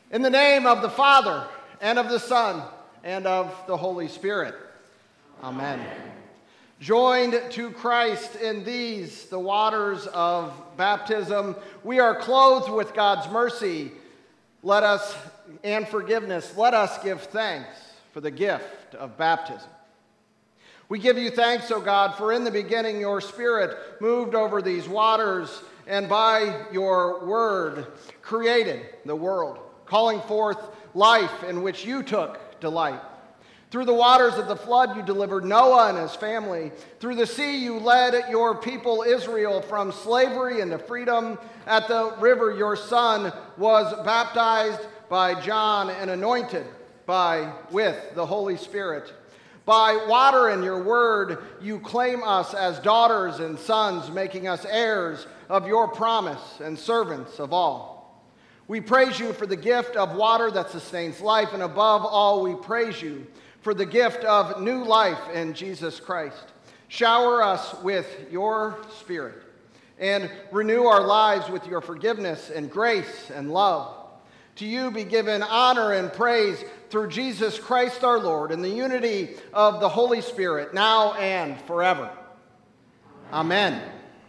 In the name of the Father, and of the Son, and of the Holy Spirit. Amen. Joined to Christ in these, the waters of baptism, we are clothed with God's mercy. And forgiveness. Let us give thanks for the gift of baptism. We give you thanks, O God, for in the beginning your Spirit moved over these waters and by your word created the world, calling forth life in which you took delight. Through the waters of the flood you delivered Noah and his family. Through the sea you led your people Israel from slavery into freedom. At the river your son was baptized by John and anointed with the Holy Spirit. By water and your word you claim us as daughters and sons, making us heirs of your promise and servants of all. We praise you for the gift of water that sustains life, and above all we praise you for the gift of new life in Jesus Christ. Shower us with your Spirit and renew our lives with your forgiveness and grace and love. To you be given honor and praise through Jesus Christ our Lord, in the unity of the Holy Spirit, now and forever. Amen.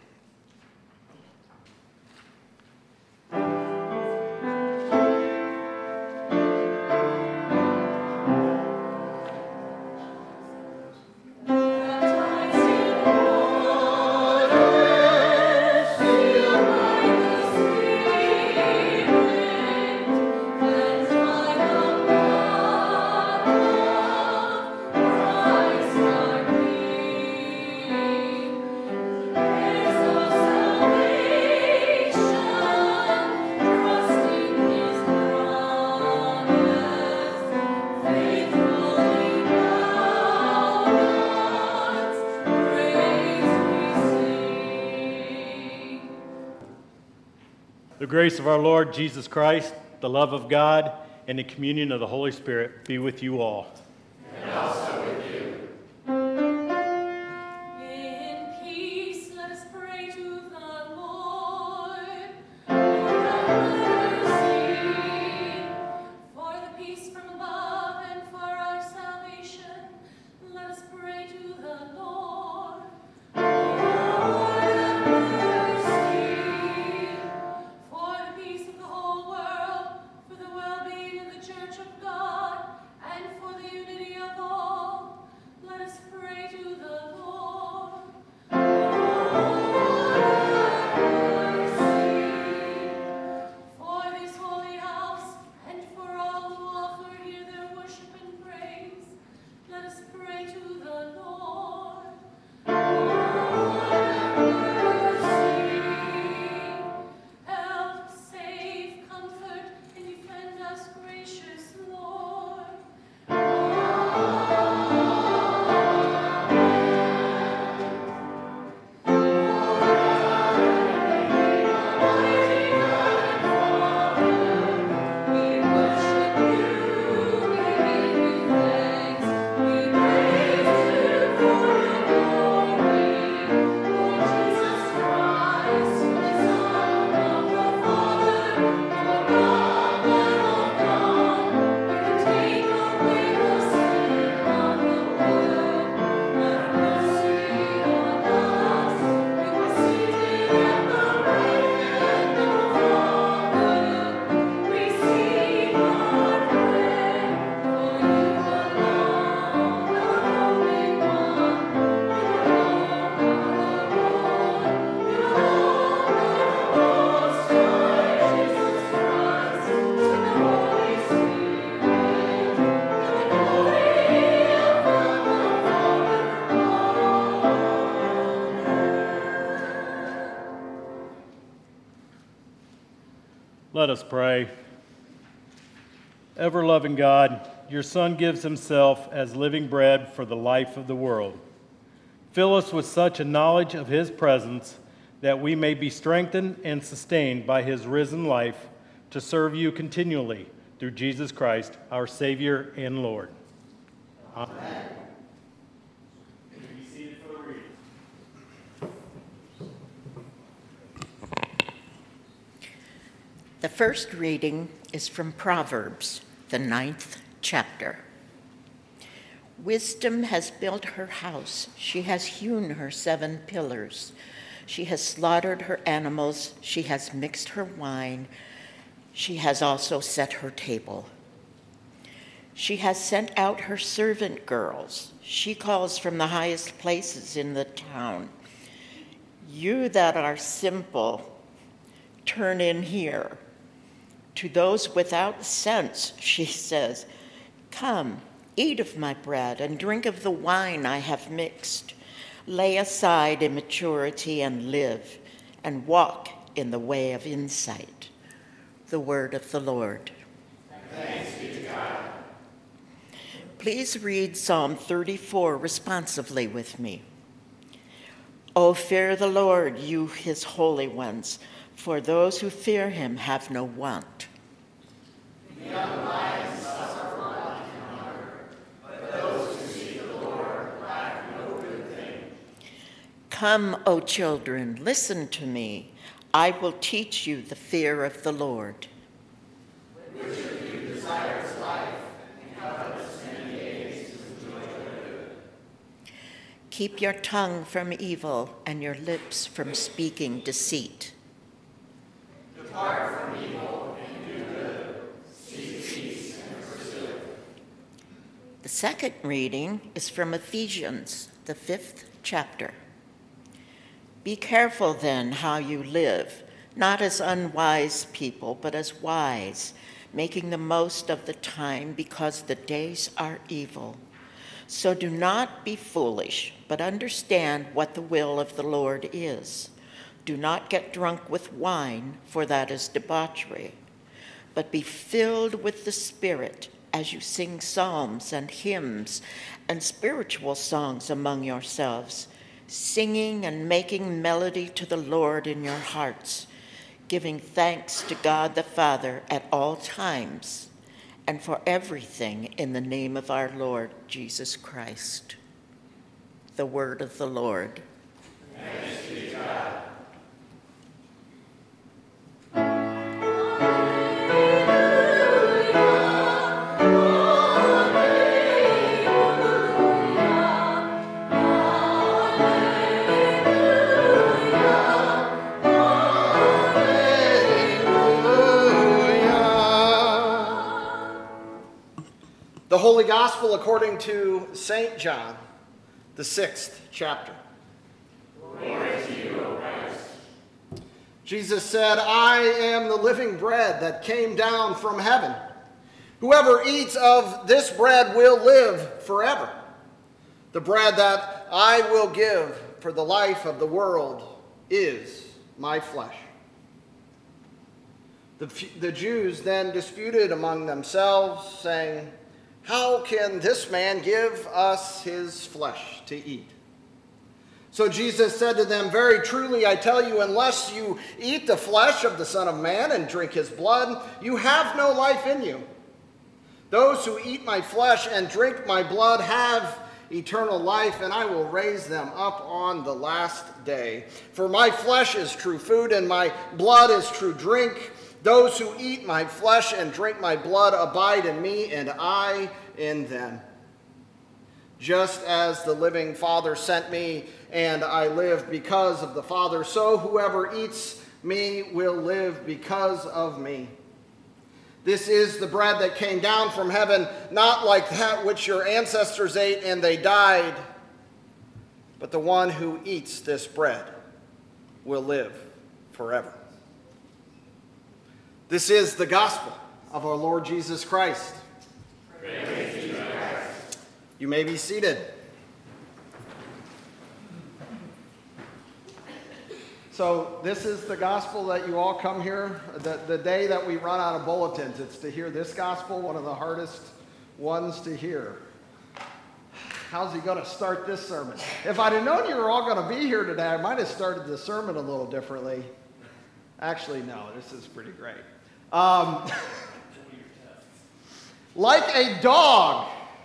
The grace of our Lord Jesus Christ, the love of God, and the communion of the Holy Spirit be with you all. And also with you. In peace, let us pray to the Lord. Mercy. For the peace from above and for our salvation, let us pray to the Lord. Let us pray. Ever-loving God, your Son gives himself as living bread for the life of the world. Fill us with such a knowledge of his presence that we may be strengthened and sustained by his risen life to serve you continually through Jesus Christ, our Savior and Lord. Amen. Be seated for the reading. The first reading is from Proverbs, the 9th chapter. Wisdom has built her house. She has hewn her 7 pillars. She has slaughtered her animals. She has mixed her wine. She has also set her table. She has sent out her servant girls. She calls from the highest places in the town. You that are simple, turn in here. To those without sense, she says, come, eat of my bread and drink of the wine I have mixed. Lay aside immaturity and live, and walk in the way of insight. The word of the Lord. Thanks be to God. Please read Psalm 34 responsively with me. O fear the Lord, you his holy ones, for those who fear him have no want. The young lions suffer want and hunger, but those who seek the Lord lack no good thing. Come, O children, listen to me. I will teach you the fear of the Lord. Which of you desires life and covets many days to enjoy good? Keep your tongue from evil and your lips from speaking deceit. Depart from evil and do good. Seek peace and pursue it. The second reading is from Ephesians, the 5th chapter. Be careful then how you live, not as unwise people, but as wise, making the most of the time because the days are evil. So do not be foolish, but understand what the will of the Lord is. Do not get drunk with wine, for that is debauchery, but be filled with the Spirit as you sing psalms and hymns and spiritual songs among yourselves, singing and making melody to the Lord in your hearts, giving thanks to God the Father at all times, and for everything in the name of our Lord Jesus Christ. The word of the Lord. Thanks be to God. The Holy Gospel according to St. John, the 6th chapter. Glory to you, O Christ. Jesus said, I am the living bread that came down from heaven. Whoever eats of this bread will live forever. The bread that I will give for the life of the world is my flesh. The Jews then disputed among themselves, saying, how can this man give us his flesh to eat? So Jesus said to them, very truly I tell you, unless you eat the flesh of the Son of Man and drink his blood, you have no life in you. Those who eat my flesh and drink my blood have eternal life, and I will raise them up on the last day. For my flesh is true food, and my blood is true drink. Those who eat my flesh and drink my blood abide in me, and I in them. Just as the living Father sent me, and I live because of the Father, so whoever eats me will live because of me. This is the bread that came down from heaven, not like that which your ancestors ate and they died, but the one who eats this bread will live forever. This is the gospel of our Lord Jesus Christ. Praise be to Christ. You may be seated. So this is the gospel that you all come here. The day that we run out of bulletins, it's to hear this gospel, one of the hardest ones to hear. How's he going to start this sermon? If I'd have known you were all going to be here today, I might have started the sermon a little differently. Actually, no, this is pretty great. Like a dog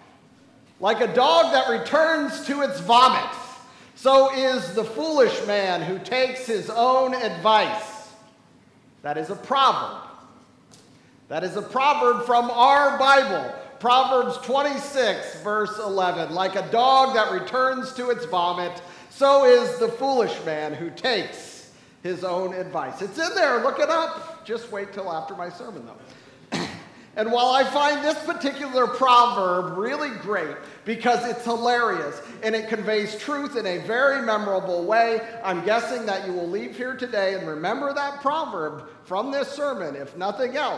that returns to its vomit, so is the foolish man who takes his own advice. That is a proverb. That is a proverb from our Bible. Proverbs 26, verse 11. Like a dog that returns to its vomit, so is the foolish man who takes his own advice. It's in there. Look it up. Just wait till after my sermon, though. And while I find this particular proverb really great because it's hilarious and it conveys truth in a very memorable way, I'm guessing that you will leave here today and remember that proverb from this sermon, if nothing else.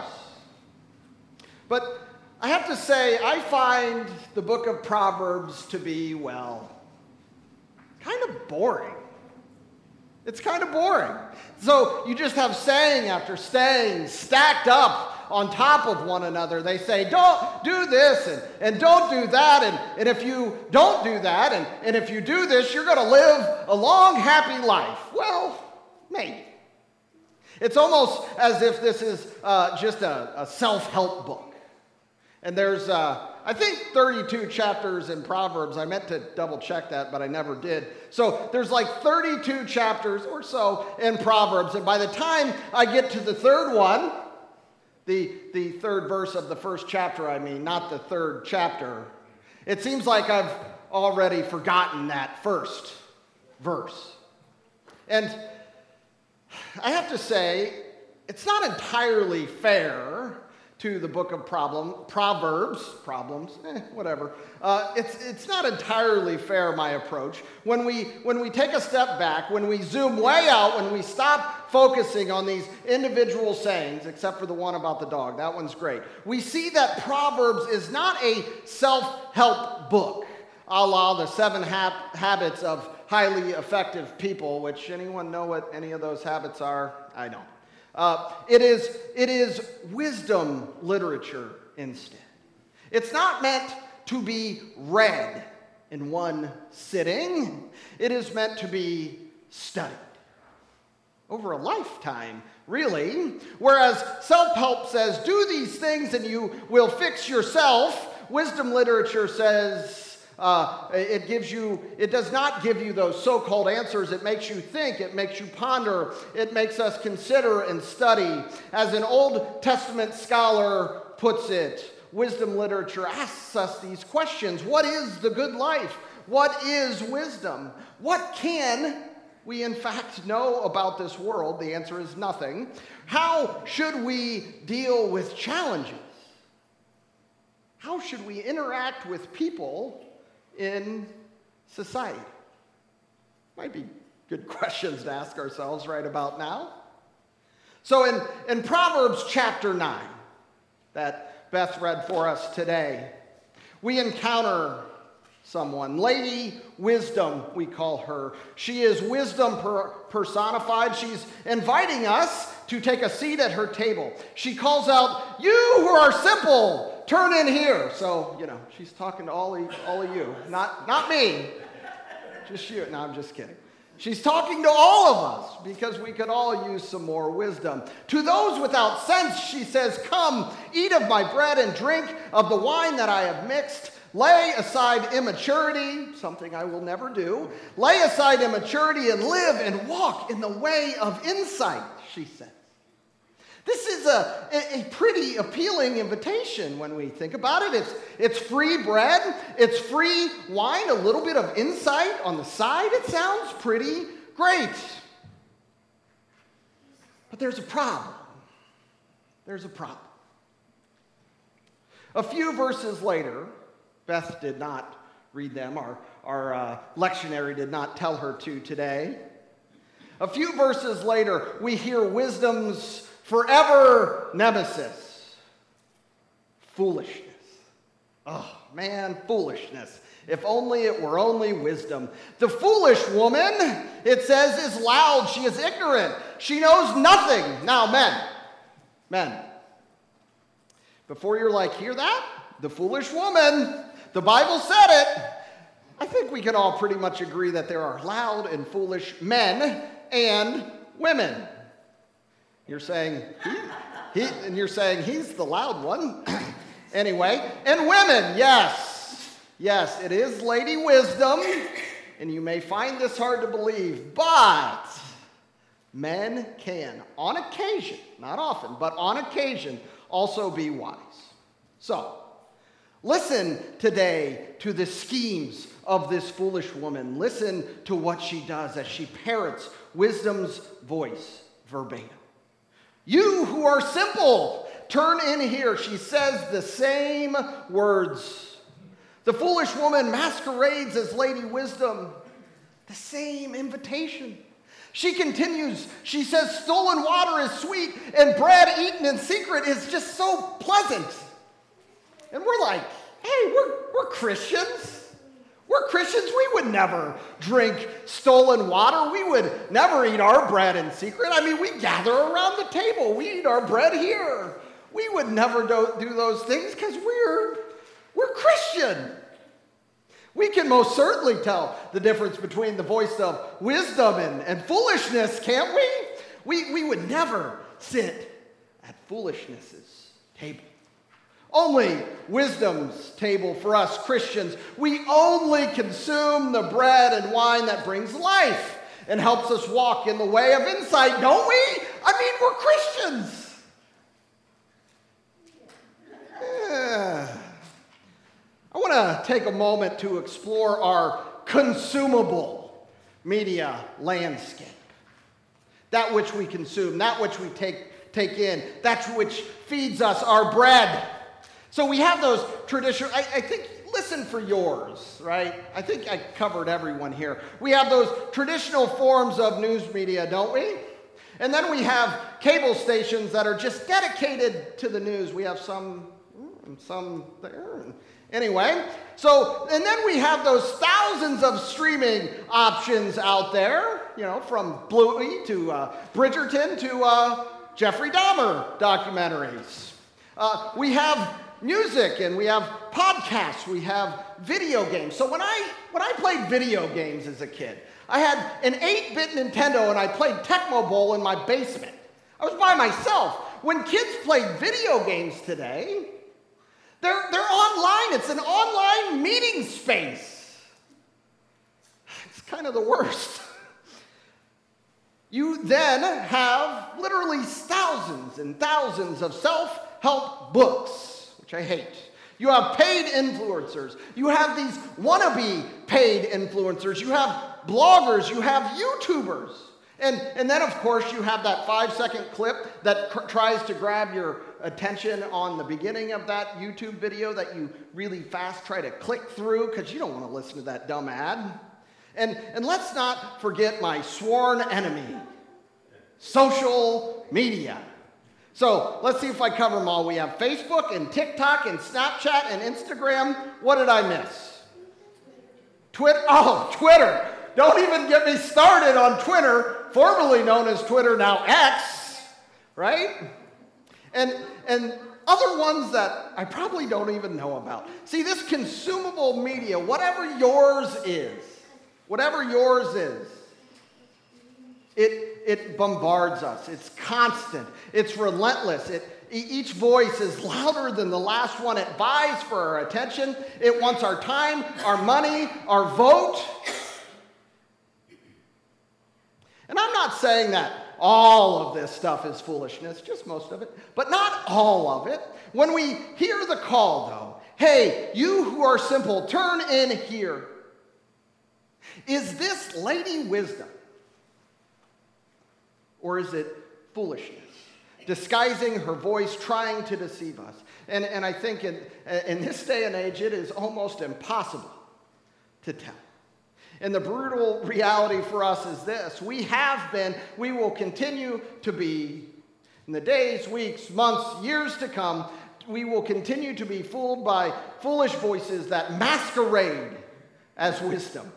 But I have to say, I find the book of Proverbs to be, well, kind of boring. It's kind of boring. So you just have saying after saying stacked up on top of one another. They say, don't do this and don't do that. And if you don't do that and if you do this, you're going to live a long, happy life. Well, maybe. It's almost as if this is just a self-help book. And there's, I think, 32 chapters in Proverbs. I meant to double check that, but I never did. So there's like 32 chapters or so in Proverbs. And by the time I get to the third one, the third verse of the first chapter, I mean, not the third chapter, it seems like I've already forgotten that first verse. And I have to say, it's not entirely fair to the book of Proverbs, whatever. It's not entirely fair, my approach. When we take a step back, when we zoom way out, when we stop focusing on these individual sayings, except for the one about the dog, that one's great, we see that Proverbs is not a self-help book, a la the 7 habits of highly effective people, which anyone know what any of those habits are? I don't. It is wisdom literature instead. It's not meant to be read in one sitting. It is meant to be studied over a lifetime, really. Whereas self-help says, do these things and you will fix yourself, wisdom literature says, it does not give you those so-called answers. It makes you think. It makes you ponder. It makes us consider and study. As an Old Testament scholar puts it, wisdom literature asks us these questions. What is the good life? What is wisdom? What can we in fact know about this world? The answer is nothing. How should we deal with challenges? How should we interact with people in society? Might be good questions to ask ourselves right about now. So in Proverbs chapter 9, that Beth read for us today, we encounter someone, Lady Wisdom, we call her. She is wisdom personified. She's inviting us to take a seat at her table. She calls out, "You who are simple, turn in here." So, she's talking to all of you, not me, just you. No, I'm just kidding. She's talking to all of us because we could all use some more wisdom. To those without sense, she says, "Come, eat of my bread and drink of the wine that I have mixed. Lay aside immaturity," something I will never do. "Lay aside immaturity and live and walk in the way of insight," she says. This is a pretty appealing invitation when we think about it. It's free bread, it's free wine, a little bit of insight on the side. It sounds pretty great. But there's a problem. There's a problem. A few verses later, Beth did not read them. Our lectionary did not tell her to today. A few verses later, we hear wisdom's forever nemesis, foolishness. Oh, man, foolishness. If only it were only wisdom. The foolish woman, it says, is loud. She is ignorant. She knows nothing. Now, men, before you're like, hear that? The foolish woman. The Bible said it. I think we can all pretty much agree that there are loud and foolish men and women. You're saying, and you're saying he's the loud one. Anyway, and women, yes, it is Lady Wisdom, and you may find this hard to believe, but Men can, on occasion, not often, but on occasion, also be wise. So, listen today to the schemes of this foolish woman. Listen to what she does as she parrots wisdom's voice verbatim. You who are simple, turn in here. She says the same words. The foolish woman masquerades as Lady Wisdom. The same invitation. She continues, she says, stolen water is sweet and bread eaten in secret is just so pleasant. And we're like, hey, we're Christians. We're Christians. We would never drink stolen water. We would never eat our bread in secret. I mean, we gather around the table. We eat our bread here. We would never do those things because we're Christian. We can most certainly tell the difference between the voice of wisdom and foolishness, can't we? We would never sit at foolishness's table. Only wisdom's table for us Christians. We only consume the bread and wine that brings life and helps us walk in the way of insight, don't we? I mean, we're Christians. I want to take a moment to explore our consumable media landscape. That which we consume, that which we take in, that which feeds us our bread. So we have those traditional, I think, listen for yours, right? I think I covered everyone here. We have those traditional forms of news media, don't we? And then we have cable stations that are just dedicated to the news. We have some there. Anyway, so, and then we have those thousands of streaming options out there, you know, from Bluey to Bridgerton to Jeffrey Dahmer documentaries. We have music and we have podcasts, we have video games. So when I played video games as a kid, I had an 8-bit Nintendo and I played Tecmo Bowl in my basement. I was by myself. When kids play video games today, they're online. It's an online meeting space. It's kind of the worst. You then have literally thousands and thousands of self-help books, which I hate. You have paid influencers. You have these wannabe paid influencers. You have bloggers. You have YouTubers. And then, of course, you have that 5-second clip that tries to grab your attention on the beginning of that YouTube video that you really fast try to click through because you don't want to listen to that dumb ad. And let's not forget my sworn enemy, social media. So let's see if I cover them all. We have Facebook and TikTok and Snapchat and Instagram. What did I miss? Twitter. Oh, Twitter. Don't even get me started on Twitter, formerly known as Twitter, now X, right? And other ones that I probably don't even know about. See, this consumable media, whatever yours is, it bombards us. It's constant. It's relentless. Each voice is louder than the last one. It vies for our attention. It wants our time, our money, our vote. And I'm not saying that all of this stuff is foolishness, just most of it, but not all of it. When we hear the call, though, hey, you who are simple, turn in here. Is this Lady Wisdom? Or is it foolishness? Disguising her voice, trying to deceive us. And I think in this day and age, it is almost impossible to tell. And the brutal reality for us is this. We have been, we will continue to be, in the days, weeks, months, years to come, we will continue to be fooled by foolish voices that masquerade as wisdom.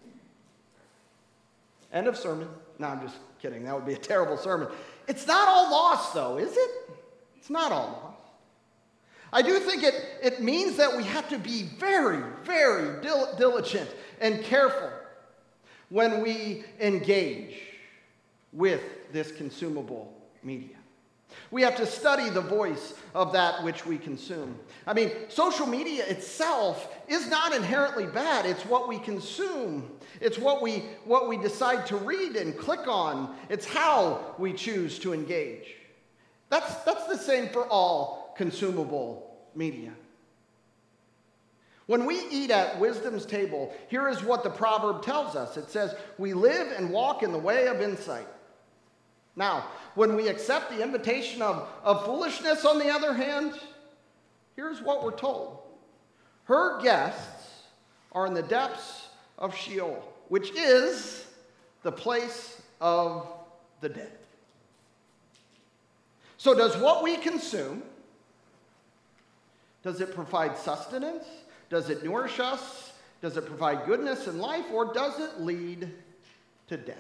End of sermon. No, I'm just kidding. That would be a terrible sermon. It's not all lost, though, is it? It's not all lost. I do think it means that we have to be very, very diligent and careful when we engage with this consumable media. We have to study the voice of that which we consume. I mean, social media itself is not inherently bad. It's what we consume. It's what we decide to read and click on. It's how we choose to engage. That's the same for all consumable media. When we eat at wisdom's table, here is what the proverb tells us. It says, we live and walk in the way of insight. Now, when we accept the invitation of foolishness, on the other hand, here's what we're told. Her guests are in the depths of Sheol, which is the place of the dead. So does what we consume, does it provide sustenance? Does it nourish us? Does it provide goodness in life? Or does it lead to death?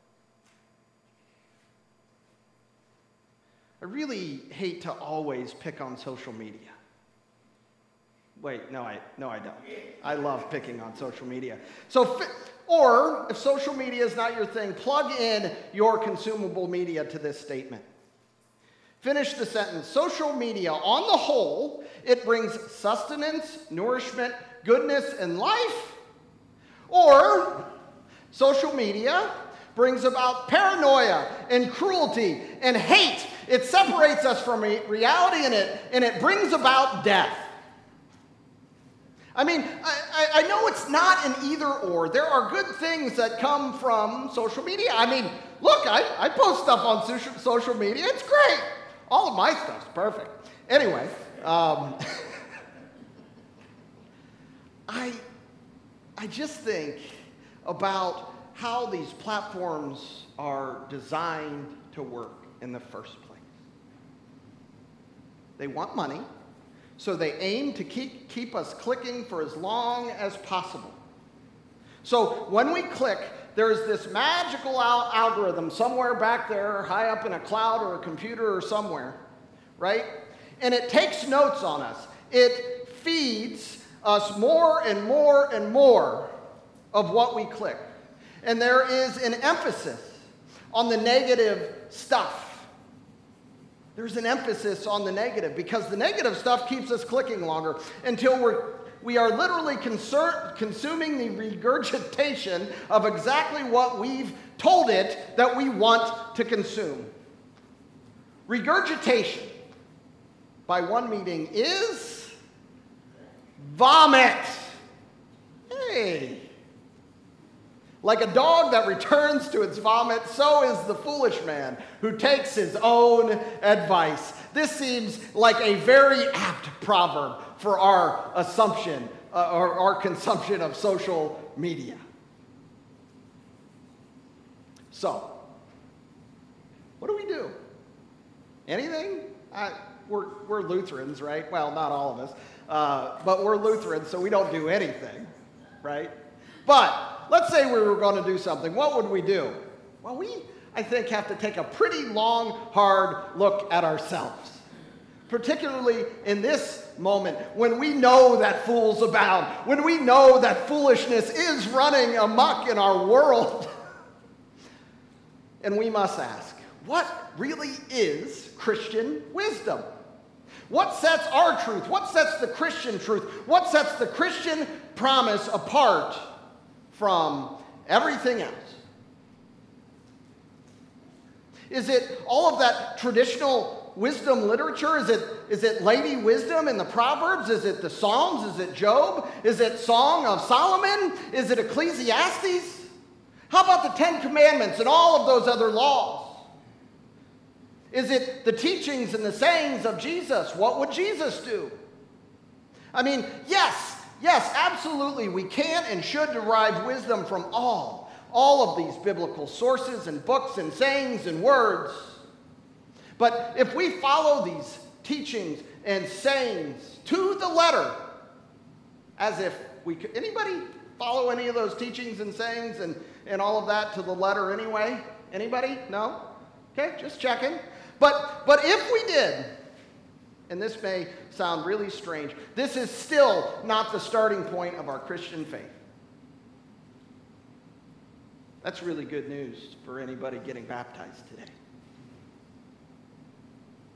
I really hate to always pick on social media. Wait, no, I don't. I love picking on social media. Or if social media is not your thing, plug in your consumable media to this statement. Finish the sentence. Social media, on the whole, it brings sustenance, nourishment, goodness, and life. Or social media brings about paranoia and cruelty and hate. It separates us from reality, and it brings about death. I mean, I know it's not an either or. There are good things that come from social media. I mean, look, I post stuff on social media. It's great. All of my stuff's perfect. Anyway, I just think about how these platforms are designed to work in the first place. They want money, so they aim to keep us clicking for as long as possible. So when we click, there's this magical algorithm somewhere back there, high up in a cloud or a computer or somewhere, right? And it takes notes on us. It feeds us more and more and more of what we click. And there is an emphasis on the negative stuff. There's an emphasis on the negative because the negative stuff keeps us clicking longer until we are literally consuming the regurgitation of exactly what we've told it that we want to consume. Regurgitation, by one meaning, is vomit. Hey. Like a dog that returns to its vomit, so is the foolish man who takes his own advice. This seems like a very apt proverb for our assumption or our consumption of social media. So, what do we do? Anything? We're Lutherans, right? Well, not all of us, but we're Lutherans, so we don't do anything, right? But let's say we were going to do something. What would we do? Well, I think, have to take a pretty long, hard look at ourselves. Particularly in this moment when we know that fools abound, when we know that foolishness is running amok in our world. And we must ask, what really is Christian wisdom? What sets our truth? What sets the Christian truth? What sets the Christian promise apart from everything else? Is it all of that traditional wisdom literature? Is it Lady Wisdom in the Proverbs? Is it the Psalms? Is it Job? Is it Song of Solomon? Is it Ecclesiastes? How about the Ten Commandments and all of those other laws? Is it the teachings and the sayings of Jesus? What would Jesus do? I mean, yes, absolutely, we can and should derive wisdom from all of these biblical sources and books and sayings and words. But if we follow these teachings and sayings to the letter, as if we could, anybody follow any of those teachings and sayings and all of that to the letter anyway? Anybody? No? Okay, just checking. But if we did, and this may sound really strange, this is still not the starting point of our Christian faith. That's really good news for anybody getting baptized today.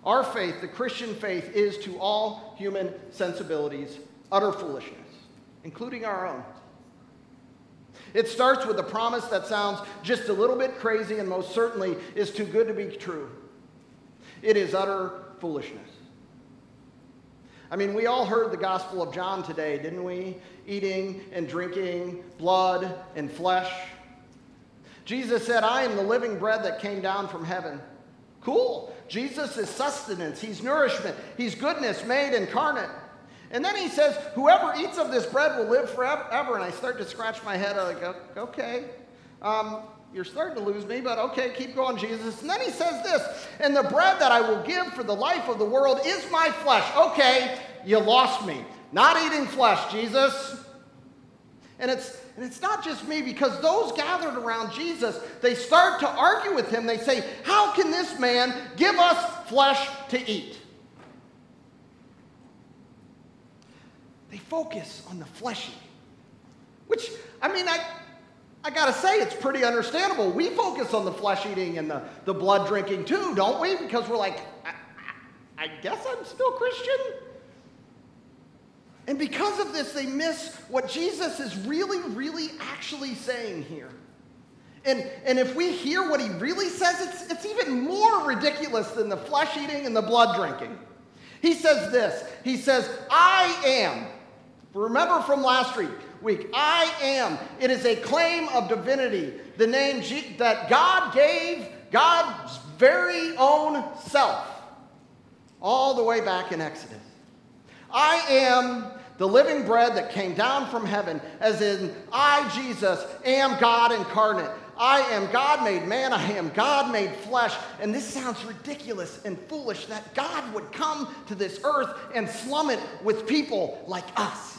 Our faith, the Christian faith, is to all human sensibilities utter foolishness, including our own. It starts with a promise that sounds just a little bit crazy and most certainly is too good to be true. It is utter foolishness. I mean, we all heard the Gospel of John today, didn't we? Eating and drinking blood and flesh. Jesus said, I am the living bread that came down from heaven. Cool. Jesus is sustenance. He's nourishment. He's goodness made incarnate. And then he says, whoever eats of this bread will live forever. And I start to scratch my head. I go, okay. You're starting to lose me, but okay, keep going, Jesus. And then he says this, and the bread that I will give for the life of the world is my flesh. Okay, you lost me. Not eating flesh, Jesus. And it's not just me, because those gathered around Jesus, they start to argue with him. They say, how can this man give us flesh to eat? They focus on the fleshy, which, I mean, I got to say, it's pretty understandable. We focus on the flesh eating and the blood drinking too, don't we? Because we're like, I guess I'm still Christian. And because of this, they miss what Jesus is really, really actually saying here. And if we hear what he really says, it's even more ridiculous than the flesh eating and the blood drinking. He says this. He says, I am. Remember from last week, I am. It is a claim of divinity, the name that God gave God's very own self, all the way back in Exodus. I am the living bread that came down from heaven, as in I, Jesus, am God incarnate. I am God made man. I am God made flesh. And this sounds ridiculous and foolish that God would come to this earth and slum it with people like us.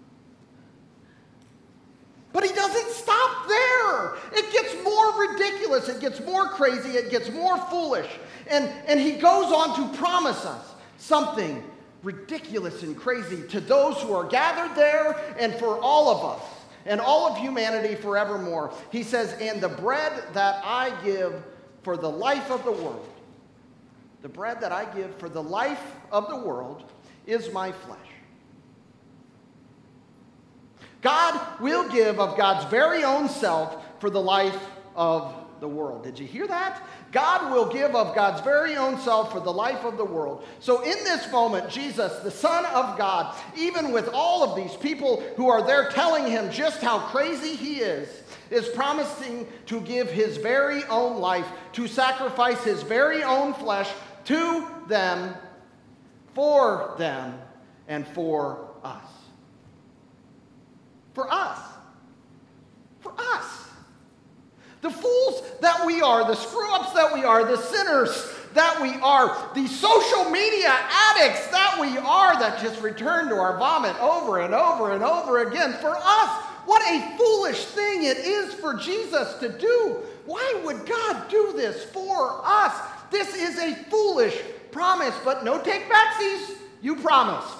But he doesn't stop there. It gets more ridiculous. It gets more crazy. It gets more foolish. And he goes on to promise us something ridiculous and crazy to those who are gathered there and for all of us and all of humanity forevermore. He says, and the bread that I give for the life of the world, the bread that I give for the life of the world is my flesh. God will give of God's very own self for the life of the world. Did you hear that? God will give of God's very own self for the life of the world. So in this moment, Jesus, the Son of God, even with all of these people who are there telling him just how crazy he is promising to give his very own life, to sacrifice his very own flesh to them, and for us. For us. For us. The fools that we are, the screw-ups that we are, the sinners that we are, the social media addicts that we are that just return to our vomit over and over and over again. For us, what a foolish thing it is for Jesus to do. Why would God do this for us? This is a foolish promise, but no take-backsies. You promised.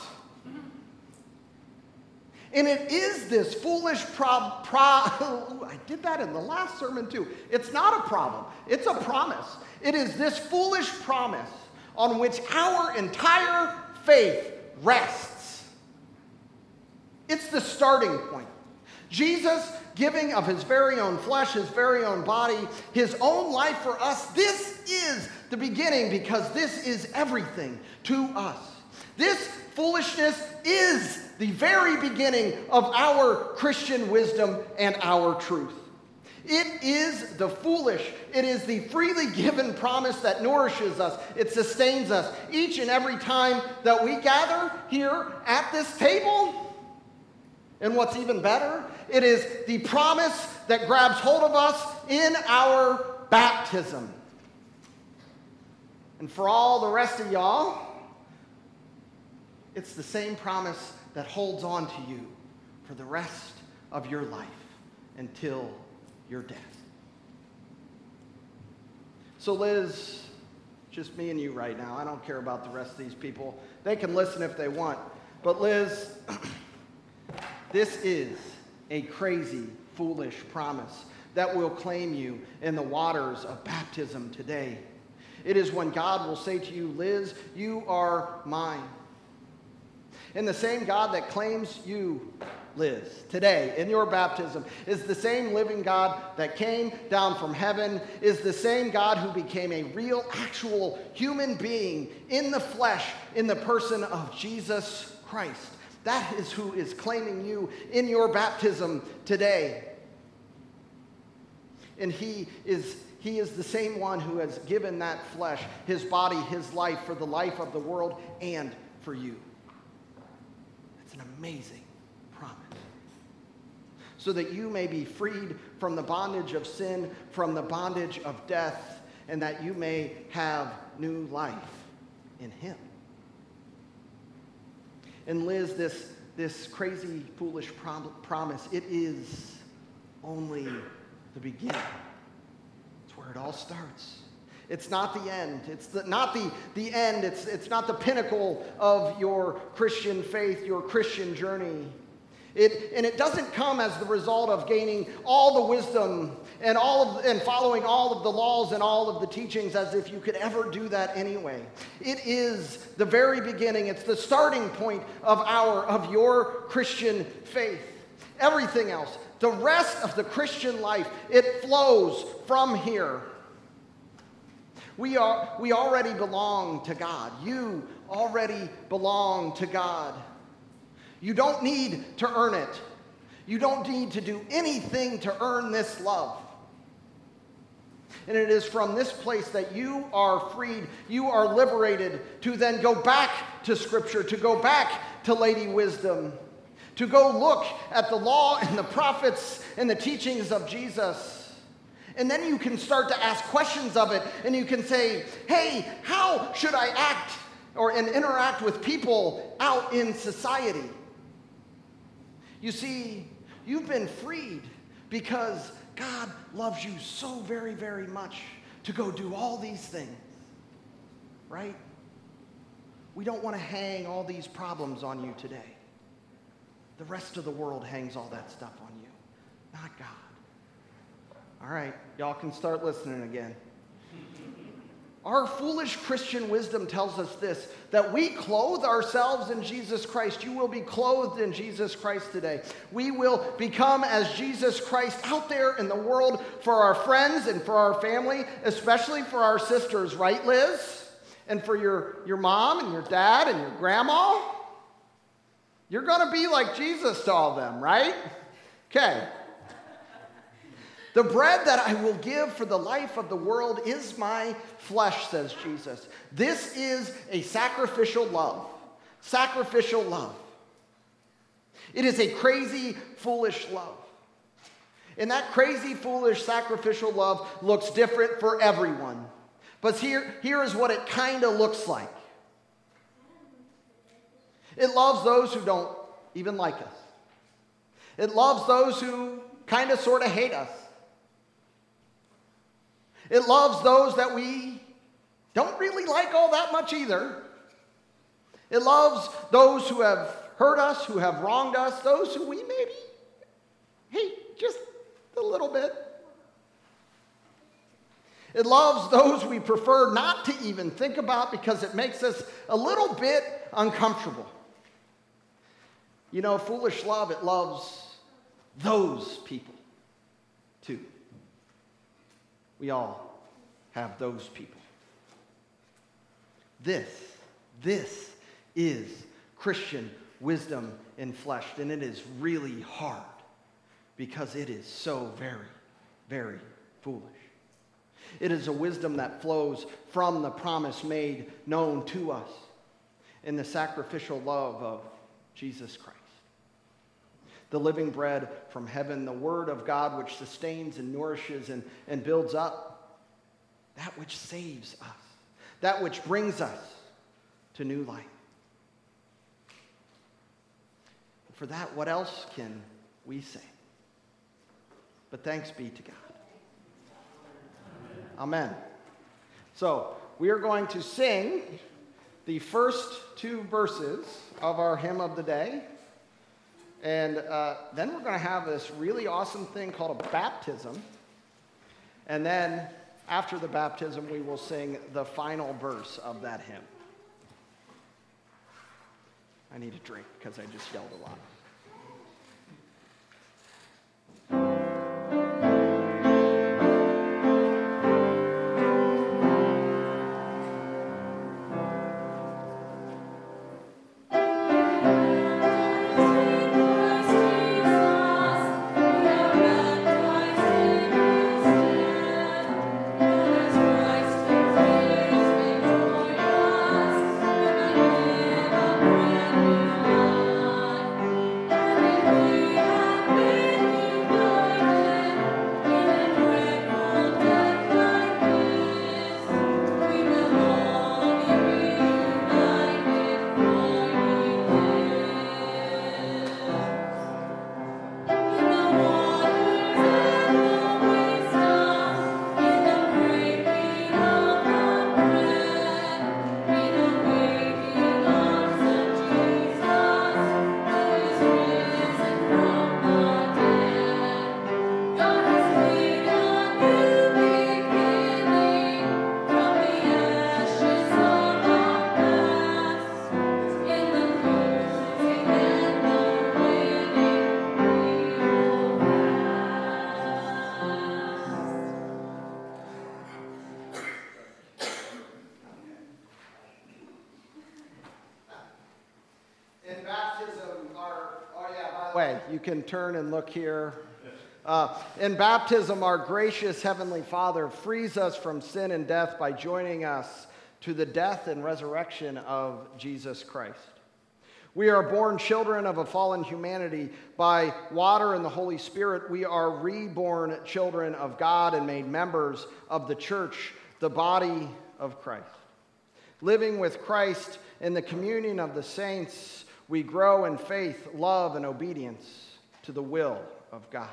And it is this foolish I did that in the last sermon too. It's not a problem. It's a promise. It is this foolish promise on which our entire faith rests. It's the starting point. Jesus giving of his very own flesh, his very own body, his own life for us. This is the beginning because this is everything to us. This foolishness is the very beginning of our Christian wisdom and our truth. It is the foolish. It is the freely given promise that nourishes us. It sustains us each and every time that we gather here at this table. And what's even better, it is the promise that grabs hold of us in our baptism. And for all the rest of y'all, it's the same promise that holds on to you for the rest of your life until your death. So Liz, just me and you right now. I don't care about the rest of these people. They can listen if they want. But Liz, this is a crazy, foolish promise that will claim you in the waters of baptism today. It is when God will say to you, Liz, you are mine. And the same God that claims you, Liz, today in your baptism is the same living God that came down from heaven, is the same God who became a real, actual human being in the flesh, in the person of Jesus Christ. That is who is claiming you in your baptism today. And he is the same one who has given that flesh, his body, his life for the life of the world and for you. It's an amazing promise. So that you may be freed from the bondage of sin, from the bondage of death, and that you may have new life in him. And Liz, this crazy, foolish promise, it is only the beginning. It's where it all starts. It's not the end. It's not the end. It's not the pinnacle of your Christian faith, your Christian journey. And it doesn't come as the result of gaining all the wisdom and following all of the laws and all of the teachings, as if you could ever do that anyway. It is the very beginning. It's the starting point of your Christian faith. Everything else, the rest of the Christian life, it flows from here. We already belong to God. You already belong to God. You don't need to earn it. You don't need to do anything to earn this love. And it is from this place that you are freed, you are liberated to then go back to Scripture, to go back to Lady Wisdom, to go look at the law and the prophets and the teachings of Jesus. And then you can start to ask questions of it, and you can say, hey, how should I act and interact with people out in society? You see, you've been freed because God loves you so very, very much to go do all these things, right? We don't want to hang all these problems on you today. The rest of the world hangs all that stuff on you, not God. All right, y'all can start listening again. Our foolish Christian wisdom tells us this, that we clothe ourselves in Jesus Christ. You will be clothed in Jesus Christ today. We will become as Jesus Christ out there in the world for our friends and for our family, especially for our sisters, right, Liz? And for your mom and your dad and your grandma. You're going to be like Jesus to all of them, right? Okay. The bread that I will give for the life of the world is my flesh, says Jesus. This is a sacrificial love. Sacrificial love. It is a crazy, foolish love. And that crazy, foolish, sacrificial love looks different for everyone. But here is what it kind of looks like. It loves those who don't even like us. It loves those who kind of sort of hate us. It loves those that we don't really like all that much either. It loves those who have hurt us, who have wronged us, those who we maybe hate just a little bit. It loves those we prefer not to even think about because it makes us a little bit uncomfortable. You know, foolish love, it loves those people too. We all have those people. This is Christian wisdom in flesh, and it is really hard because it is so very, very foolish. It is a wisdom that flows from the promise made known to us in the sacrificial love of Jesus Christ. The living bread from heaven, the word of God which sustains and nourishes and builds up, that which saves us, that which brings us to new life. For that, what else can we say? But thanks be to God. Amen. So, we are going to sing the first two verses of our hymn of the day. And then we're going to have this really awesome thing called a baptism. And then After the baptism, we will sing the final verse of that hymn. I need a drink because I just yelled a lot. You can turn and look here. In baptism, our gracious Heavenly Father frees us from sin and death by joining us to the death and resurrection of Jesus Christ. We are born children of a fallen humanity. By water and the Holy Spirit, we are reborn children of God and made members of the church, the body of Christ. Living with Christ in the communion of the saints, we grow in faith, love, and obedience to the will of God.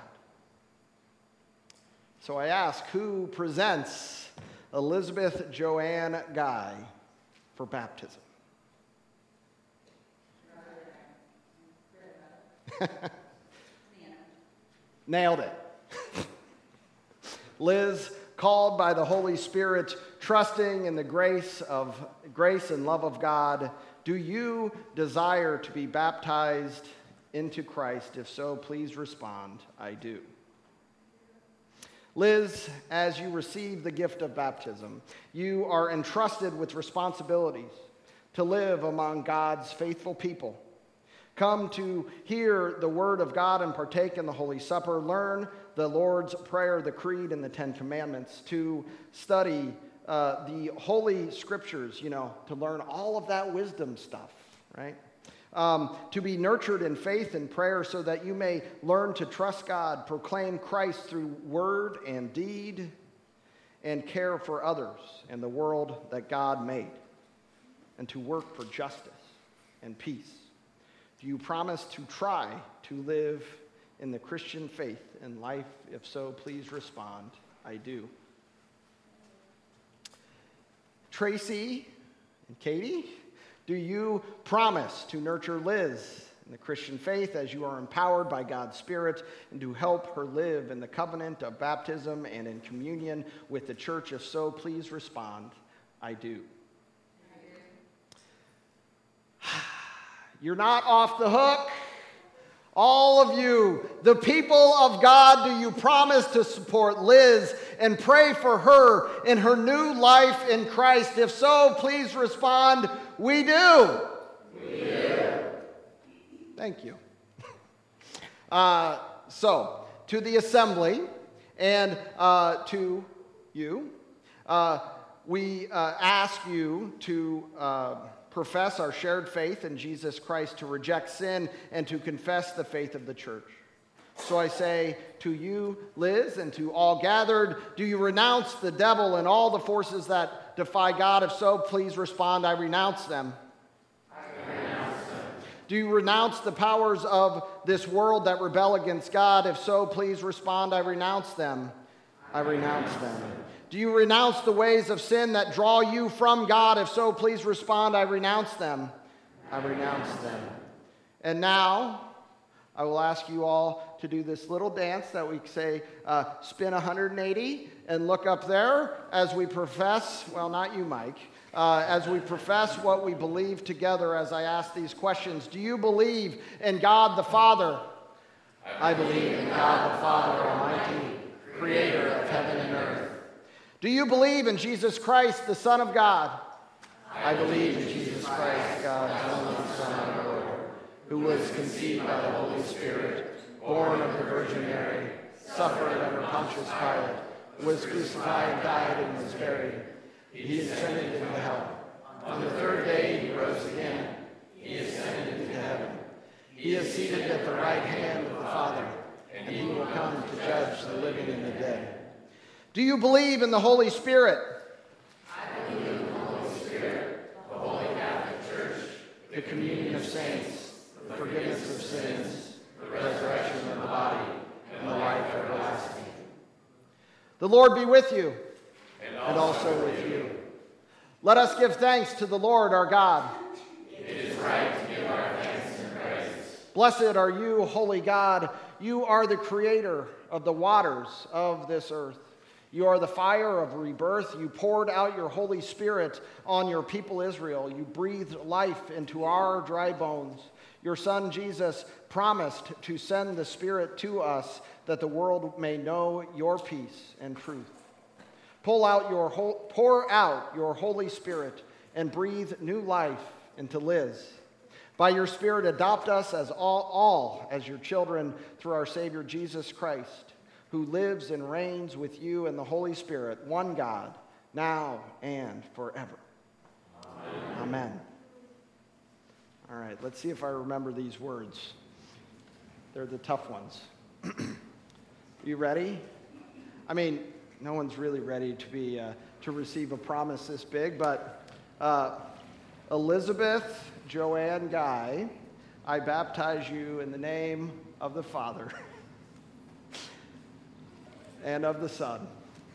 So I ask, who presents Elizabeth Joanne Guy for baptism? Nailed it. Liz, called by the Holy Spirit, trusting in the grace and love of God, do you desire to be baptized into Christ? If so, please respond, I do. Liz, as you receive the gift of baptism, you are entrusted with responsibilities to live among God's faithful people. Come to hear the word of God and partake in the Holy Supper. Learn the Lord's Prayer, the Creed, and the Ten Commandments. To study the Holy Scriptures, to learn all of that wisdom stuff, right? To be nurtured in faith and prayer so that you may learn to trust God, proclaim Christ through word and deed, and care for others and the world that God made, and to work for justice and peace. Do you promise to try to live in the Christian faith and life? If so, please respond, I do. Tracy and Katie, do you promise to nurture Liz in the Christian faith as you are empowered by God's Spirit and to help her live in the covenant of baptism and in communion with the church? If so, please respond, I do. You're not off the hook. All of you, the people of God, do you promise to support Liz and pray for her in her new life in Christ? If so, please respond, we do. We do. Thank you. So, to the assembly and to you, we ask you to profess our shared faith in Jesus Christ, to reject sin, and to confess the faith of the church. So I say to you, Liz, and to all gathered, do you renounce the devil and all the forces that defy God? If so, please respond, I renounce them. I renounce them. Do you renounce the powers of this world that rebel against God? If so, please respond, I renounce them. I renounce them. Do you renounce the ways of sin that draw you from God? If so, please respond, I renounce them. I renounce them. And now, I will ask you all to do this little dance that we say, spin 180 and look up there as we profess, well, not you, Mike, as we profess what we believe together as I ask these questions. Do you believe in God the Father? I believe in God the Father Almighty, creator of heaven and earth. Do you believe in Jesus Christ, the Son of God? I believe in Jesus Christ, God's only Son, our Lord, who was conceived by the Holy Spirit, born of the Virgin Mary, suffered under Pontius Pilate, was crucified and died and was buried. He ascended into hell. On the third day he rose again. He ascended into heaven. He is seated at the right hand of the Father, and he will come to judge the living and the dead. Do you believe in the Holy Spirit? I believe in the Holy Spirit, the Holy Catholic Church, the communion of saints, the forgiveness of sins, the resurrection of the body, and the life everlasting. The Lord be with you, and also with you. Let us give thanks to the Lord our God. It is right to give our thanks and praise. Blessed are you, holy God. You are the creator of the waters of this earth. You are the fire of rebirth. You poured out your Holy Spirit on your people Israel. You breathed life into our dry bones. Your Son Jesus promised to send the Spirit to us that the world may know your peace and truth. Pour out your Holy Spirit and breathe new life into Liz. By your Spirit, adopt us as all as your children through our Savior Jesus Christ, who lives and reigns with you and the Holy Spirit, one God, now and forever. Amen. Amen. All right, let's see if I remember these words. They're the tough ones. You ready? I mean, no one's really ready to receive a promise this big, but Elizabeth Joanne Guy, I baptize you in the name of the Father and of the Son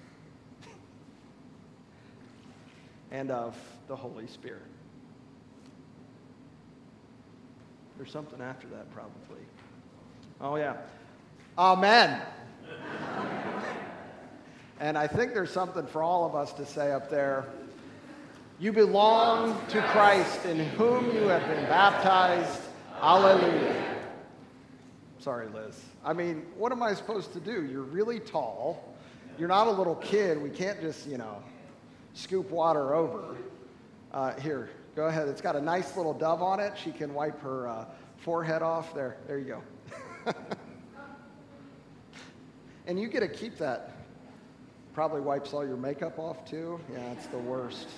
and of the Holy Spirit. There's something after that, probably. Oh, yeah. Amen. And I think there's something for all of us to say up there. You belong to Christ, in whom you have been baptized. Alleluia. Sorry, Liz. I mean, what am I supposed to do? You're really tall. You're not a little kid. We can't just, scoop water over. Here, go ahead. It's got a nice little dove on it. She can wipe her forehead off. There you go. And you get to keep that. Probably wipes all your makeup off, too. Yeah, it's the worst.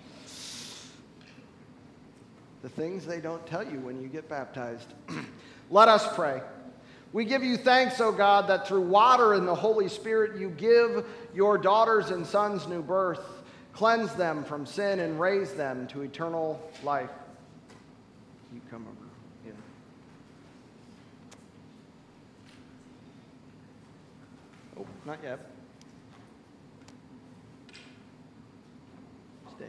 The things they don't tell you when you get baptized. Let us pray. We give you thanks, O God, that through water and the Holy Spirit you give your daughters and sons new birth, cleanse them from sin, and raise them to eternal life. You come over here. Oh, not yet. Stay.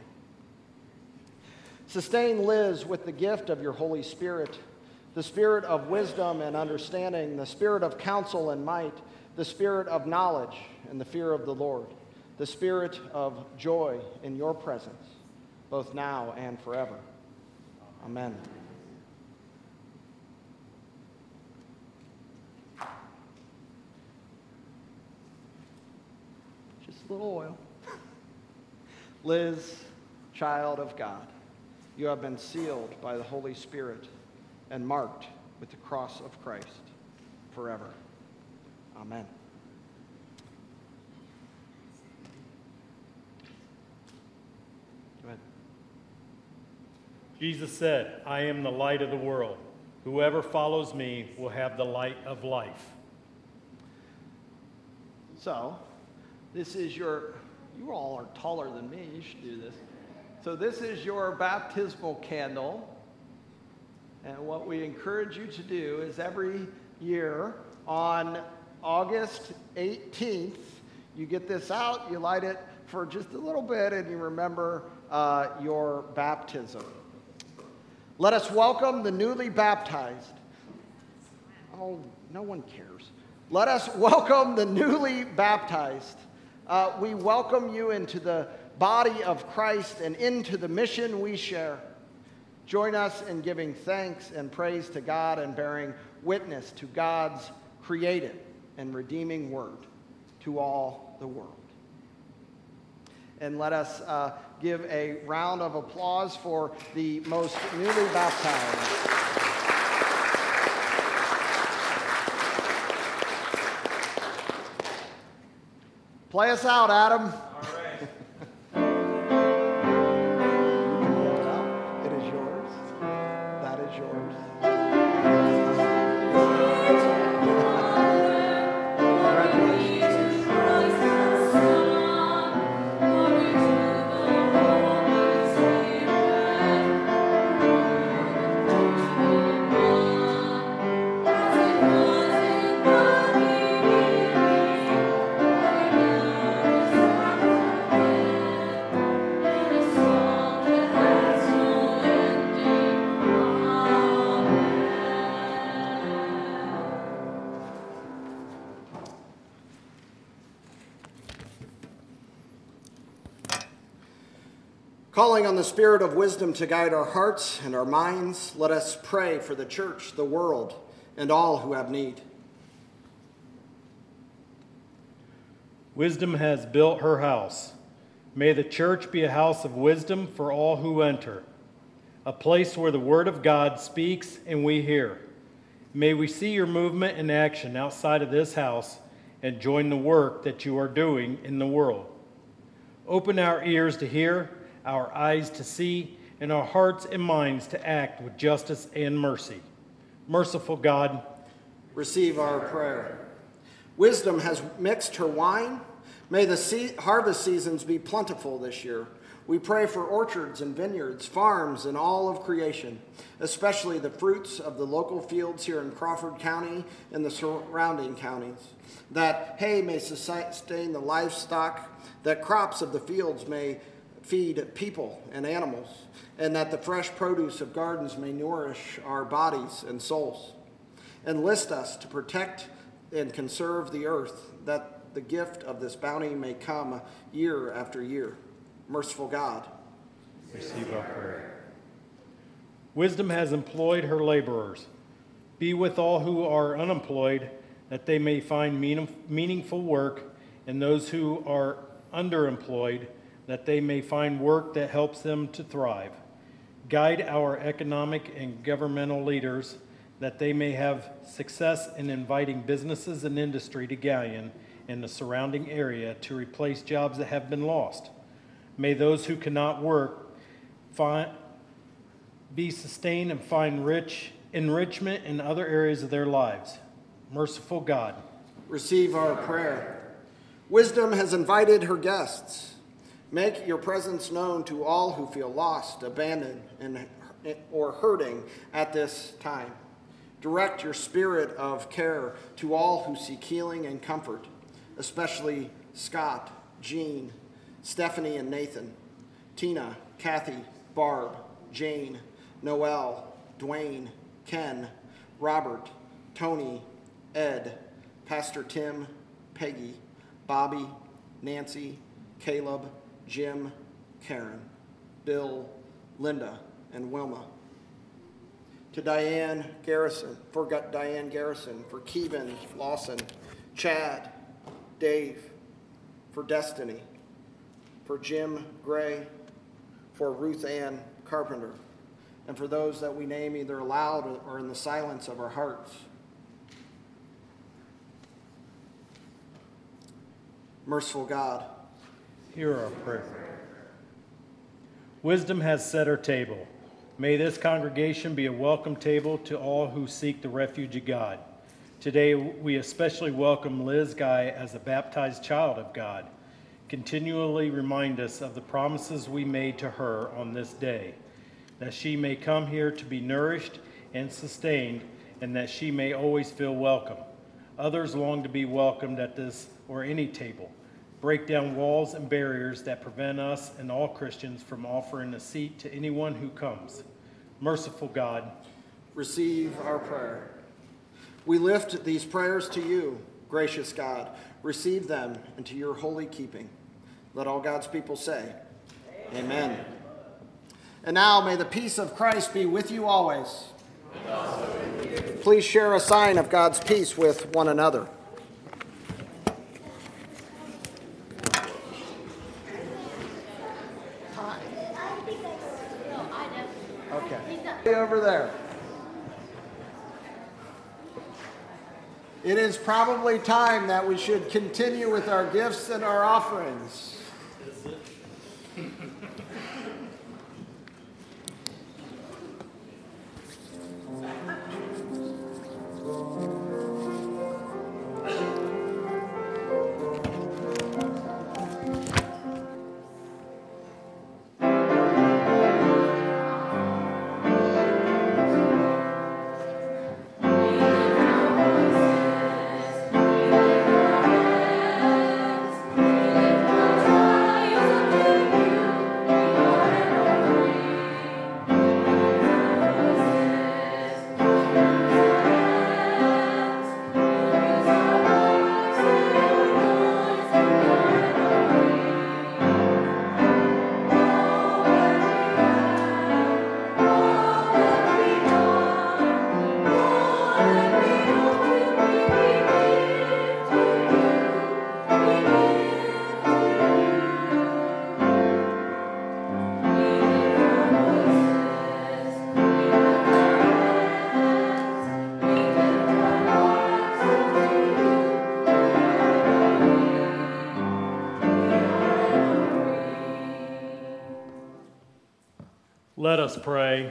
Sustain Liz with the gift of your Holy Spirit, the spirit of wisdom and understanding, the spirit of counsel and might, the spirit of knowledge and the fear of the Lord, the spirit of joy in your presence, both now and forever. Amen. Just a little oil. Liz, child of God, you have been sealed by the Holy Spirit and marked with the cross of Christ forever. Amen. Go ahead. Jesus said, I am the light of the world. Whoever follows me will have the light of life. So, this is you all are taller than me, you should do this. So this is your baptismal candle. And what we encourage you to do is every year on August 18th, you get this out, you light it for just a little bit, and you remember your baptism. Let us welcome the newly baptized. Oh, No one cares. Let us welcome the newly baptized. We welcome you into the body of Christ and into the mission we share. Join us in giving thanks and praise to God and bearing witness to God's creative and redeeming word to all the world. And let us give a round of applause for the most newly baptized. Play us out, Adam. It is yours. That is yours. Calling on the Spirit of wisdom to guide our hearts and our minds, let us pray for the church, the world, and all who have need. Wisdom has built her house. May the church be a house of wisdom for all who enter, a place where the word of God speaks and we hear. May we see your movement and action outside of this house and join the work that you are doing in the world. Open our ears to hear, our eyes to see, and our hearts and minds to act with justice and mercy. Merciful God, receive our prayer. Wisdom has mixed her wine. May the harvest seasons be plentiful this year. We pray for orchards and vineyards, farms, and all of creation, especially the fruits of the local fields here in Crawford County and the surrounding counties, that hay may sustain the livestock, that crops of the fields may feed people and animals, and that the fresh produce of gardens may nourish our bodies and souls. Enlist us to protect and conserve the earth, that the gift of this bounty may come year after year. Merciful God, receive our prayer. Wisdom has employed her laborers. Be with all who are unemployed, that they may find meaningful work, and those who are underemployed, that they may find work that helps them to thrive. Guide our economic and governmental leaders, that they may have success in inviting businesses and industry to Galion and the surrounding area to replace jobs that have been lost. May those who cannot work be sustained and find enrichment in other areas of their lives. Merciful God, receive our prayer. Wisdom has invited her guests. Make your presence known to all who feel lost, abandoned, or hurting at this time. Direct your spirit of care to all who seek healing and comfort, especially Scott, Jean, Stephanie and Nathan, Tina, Kathy, Barb, Jane, Noel, Dwayne, Ken, Robert, Tony, Ed, Pastor Tim, Peggy, Bobby, Nancy, Caleb, Jim, Karen, Bill, Linda, and Wilma. For Diane Garrison, for Keevan Lawson, Chad, Dave, for Destiny, for Jim Gray, for Ruth Ann Carpenter, and for those that we name either aloud or in the silence of our hearts. Merciful God, hear our prayer. Wisdom has set her table. May this congregation be a welcome table to all who seek the refuge of God. Today, we especially welcome Liz Guy as a baptized child of God. Continually remind us of the promises we made to her on this day, that she may come here to be nourished and sustained, and that she may always feel welcome. Others long to be welcomed at this or any table. Break down walls and barriers that prevent us and all Christians from offering a seat to anyone who comes. Merciful God, receive our prayer. We lift these prayers to you, gracious God. Receive them into your holy keeping. Let all God's people say, Amen. And now may the peace of Christ be with you always. Please share a sign of God's peace with one another. Okay. Over there. It is probably time that we should continue with our gifts and our offerings. Let us pray.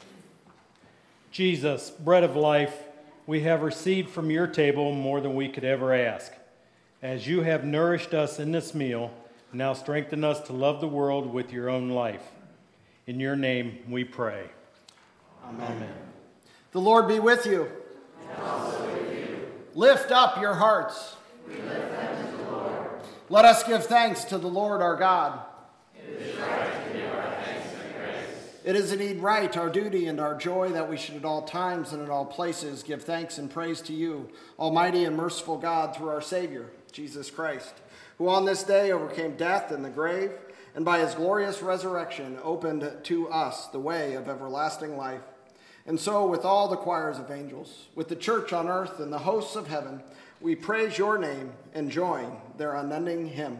Jesus, bread of life, we have received from your table more than we could ever ask. As you have nourished us in this meal, now strengthen us to love the world with your own life. In your name we pray. Amen. Amen. The Lord be with you. And also with you. Lift up your hearts. We lift them to the Lord. Let us give thanks to the Lord our God. It is right to give our thanks and praise. It is indeed right, our duty and our joy, that we should at all times and in all places give thanks and praise to you, Almighty and merciful God, through our Savior, Jesus Christ, who on this day overcame death and the grave, and by his glorious resurrection opened to us the way of everlasting life. And so, with all the choirs of angels, with the church on earth and the hosts of heaven, we praise your name and join their unending hymn.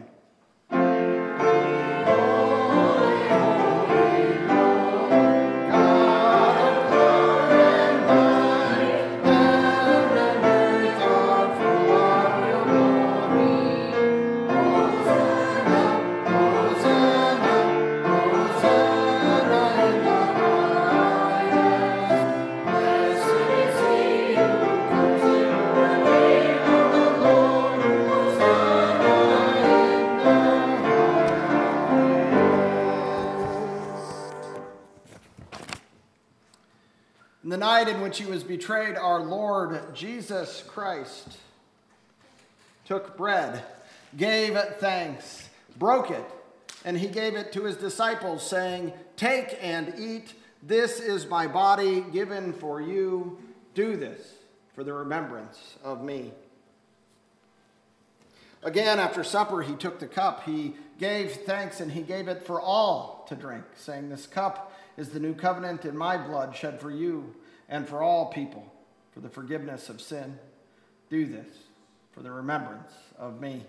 In the night in which he was betrayed, our Lord Jesus Christ took bread, gave thanks, broke it, and he gave it to his disciples, saying, "Take and eat. This is my body given for you. Do this for the remembrance of me." Again, after supper, he took the cup. He gave thanks, and he gave it for all to drink, saying, "This cup is the new covenant in my blood, shed for you and for all people for the forgiveness of sin. Do this for the remembrance of me."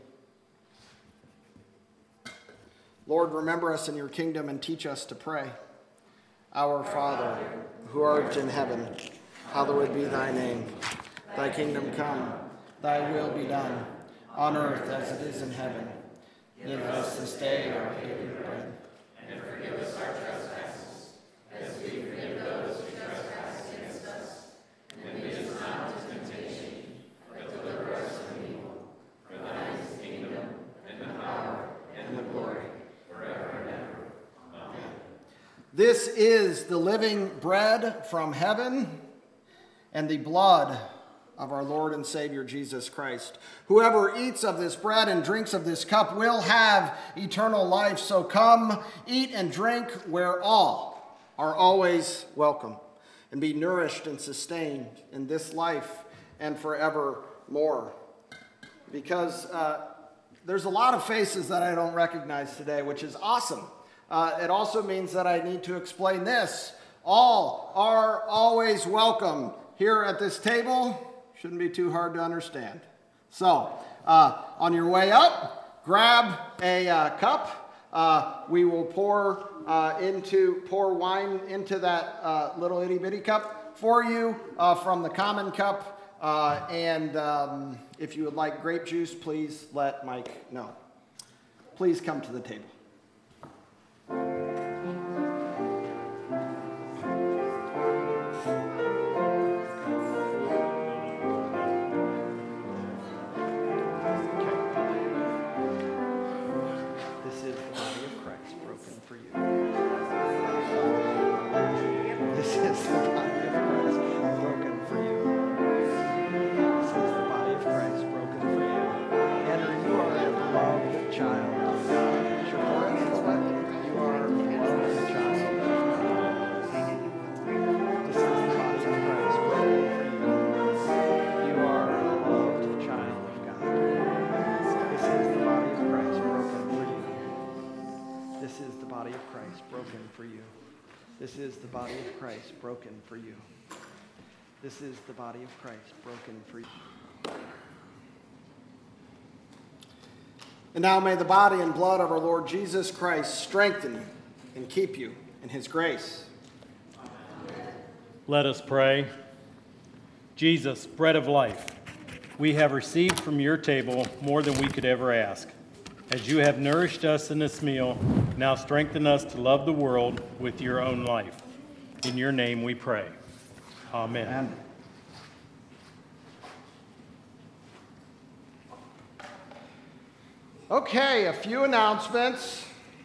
Lord, remember us in your kingdom and teach us to pray. Our Father, who art in heaven, hallowed be thy name. Thy kingdom come, thy will be done, on earth as it is in heaven. Give us this day our daily bread. And forgive us our trespasses, as we forgive those who trespass against us. And lead us not into temptation, but deliver us from evil. For thine is the kingdom, and the power, and the glory, forever and ever. Amen. This is the living bread from heaven and the blood of our Lord and Savior Jesus Christ. Whoever eats of this bread and drinks of this cup will have eternal life. So come, eat and drink, where all are always welcome, and be nourished and sustained in this life and forevermore. Because there's a lot of faces that I don't recognize today, which is awesome. It also means that I need to explain this. All are always welcome here at this table. Shouldn't be too hard to understand. So, on your way up, grab a cup. We will pour wine into that little itty bitty cup for you from the common cup. And if you would like grape juice, please let Mike know. Please come to the table. This is the body of Christ broken for you. This is the body of Christ broken for you. And now may the body and blood of our Lord Jesus Christ strengthen you and keep you in his grace. Let us pray. Jesus, bread of life, we have received from your table more than we could ever ask. As you have nourished us in this meal, now strengthen us to love the world with your own life. In your name we pray. Amen. Amen. Okay, a few announcements.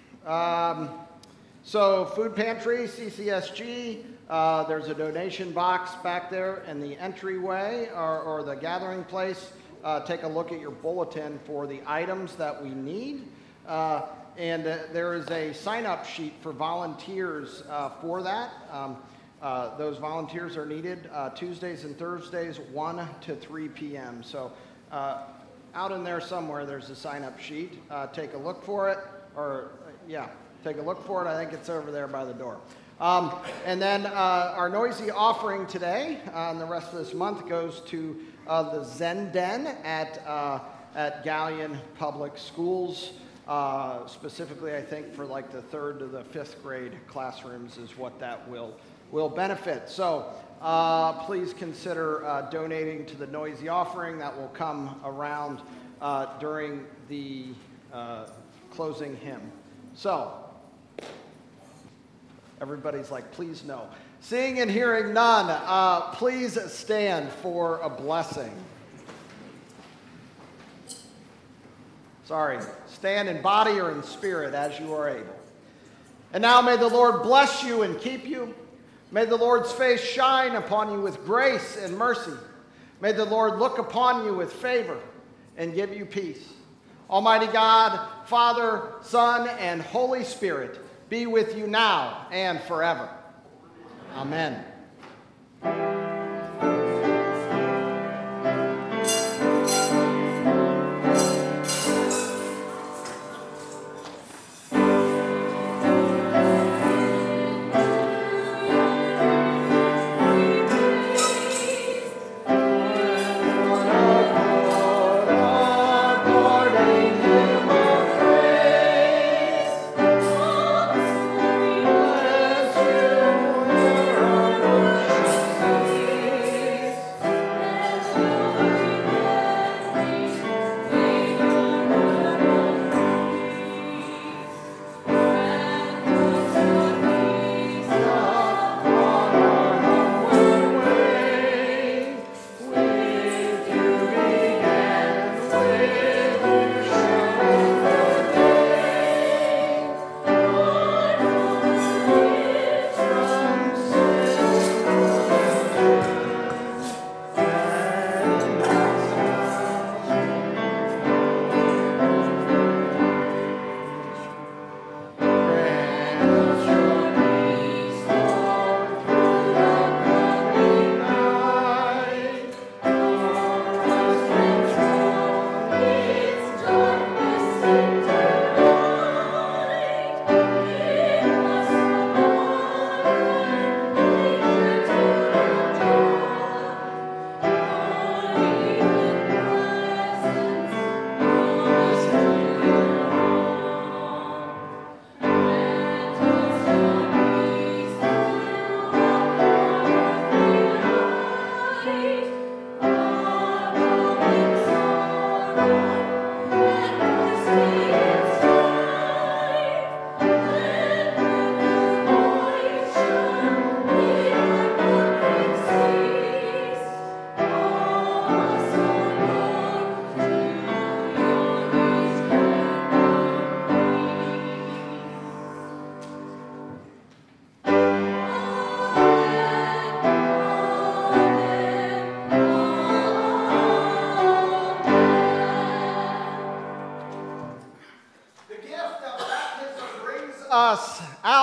So food pantry, CCSG, there's a donation box back there in the entryway or the gathering place. Take a look at your bulletin for the items that we need. And there is a sign-up sheet for volunteers for that. Those volunteers are needed Tuesdays and Thursdays, 1 to 3 p.m. So out in there somewhere, there's a sign-up sheet. Take a look for it. Take a look for it. I think it's over there by the door. And then our noisy offering today and the rest of this month goes to the Zen Den at Galleon Public Schools. Specifically, I think for like the 3rd to the 5th grade classrooms is what that will benefit. So please consider donating to the noisy offering that will come around during the closing hymn. So everybody's like, please no. Seeing and hearing none, please stand for a blessing. Sorry, stand in body or in spirit as you are able. And now may the Lord bless you and keep you. May the Lord's face shine upon you with grace and mercy. May the Lord look upon you with favor and give you peace. Almighty God, Father, Son, and Holy Spirit, be with you now and forever. Amen.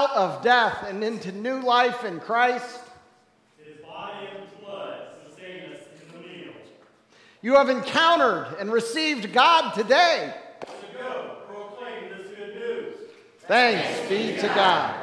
out of death and into new life in Christ. His body and blood sustain us in the meal. You have encountered and received God today. So go, proclaim this good news. Thanks be to God.